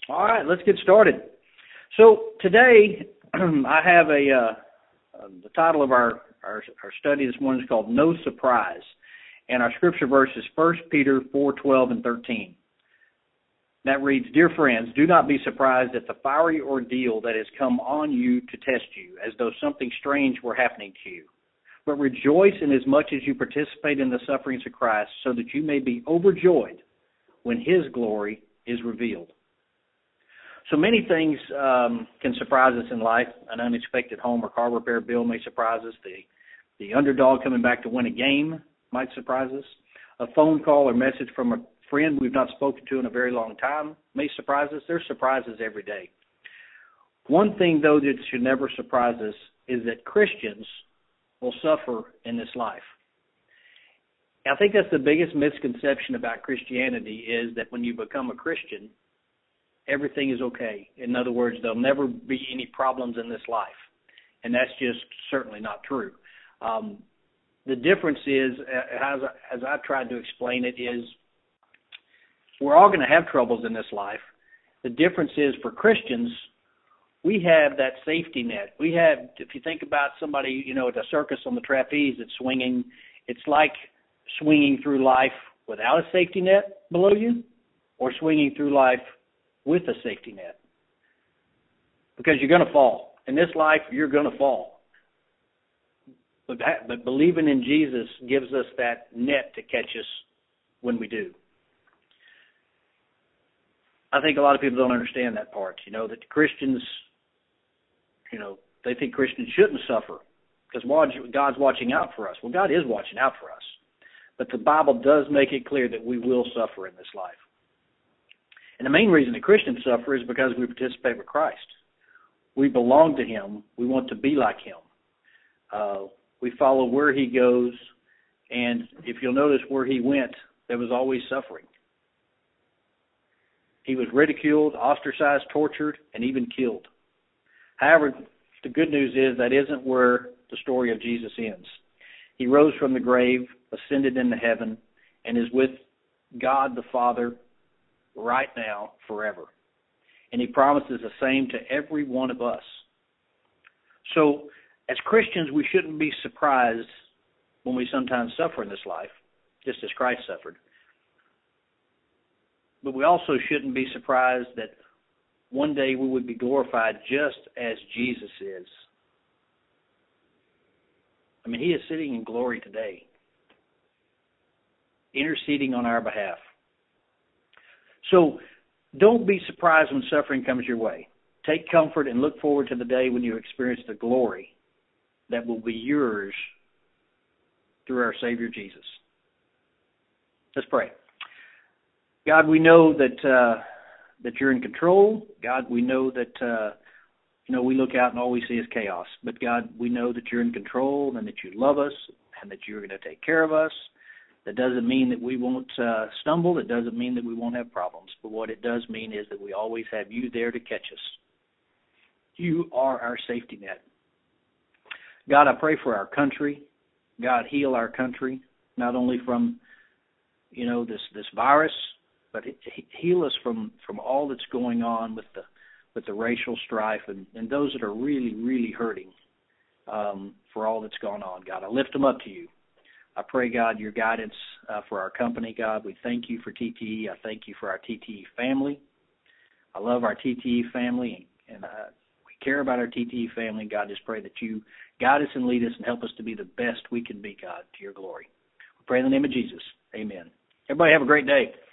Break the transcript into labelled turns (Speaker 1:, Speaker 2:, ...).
Speaker 1: All right, let's get started. So today I have the title of our study this morning is called No Surprise, and our scripture verse is 1 Peter 4:12 and 13. That reads, "Dear friends, do not be surprised at the fiery ordeal that has come on you to test you, as though something strange were happening to you. But rejoice inasmuch as you participate in the sufferings of Christ, so that you may be overjoyed when His glory is revealed." So many things can surprise us in life. An unexpected home or car repair bill may surprise us. The underdog coming back to win a game might surprise us. A phone call or message from a friend we've not spoken to in a very long time may surprise us. There's surprises every day. One thing, though, that should never surprise us is that Christians will suffer in this life. I think that's the biggest misconception about Christianity, is that when you become a Christian, everything is okay. In other words, there'll never be any problems in this life. And that's just certainly not true. The difference is, as I've tried to explain it, is we're all going to have troubles in this life. The difference is, for Christians, we have that safety net. We have, if you think about somebody, at a circus on the trapeze that's swinging, it's like swinging through life without a safety net below you, or swinging through life with a safety net. Because you're going to fall. In this life, you're going to fall. But believing in Jesus gives us that net to catch us when we do. I think a lot of people don't understand that part, that Christians, they think Christians shouldn't suffer because God's watching out for us. Well, God is watching out for us. But the Bible does make it clear that we will suffer in this life. And the main reason that Christians suffer is because we participate with Christ. We belong to Him. We want to be like Him. We follow where He goes. And if you'll notice where He went, there was always suffering. He was ridiculed, ostracized, tortured, and even killed. However, the good news is that isn't where the story of Jesus ends. He rose from the grave, ascended into heaven, and is with God the Father right now, forever. And He promises the same to every one of us. So, as Christians, we shouldn't be surprised when we sometimes suffer in this life, just as Christ suffered. But we also shouldn't be surprised that one day we would be glorified just as Jesus is. I mean, He is sitting in glory today, interceding on our behalf. So don't be surprised when suffering comes your way. Take comfort and look forward to the day when you experience the glory that will be yours through our Savior Jesus. Let's pray. God, we know that You're in control. God, we know that we look out and all we see is chaos. But God, we know that You're in control and that You love us and that You're going to take care of us. That doesn't mean that we won't stumble. It doesn't mean that we won't have problems. But what it does mean is that we always have You there to catch us. You are our safety net. God, I pray for our country. God, heal our country, not only from, this virus, but heal us from all that's going on with the racial strife and those that are really, really hurting for all that's gone on. God, I lift them up to You. I pray, God, Your guidance for our company, God. We thank You for TTE. I thank You for our TTE family. I love our TTE family, and we care about our TTE family. God, just pray that You guide us and lead us and help us to be the best we can be, God, to Your glory. We pray in the name of Jesus. Amen. Everybody have a great day.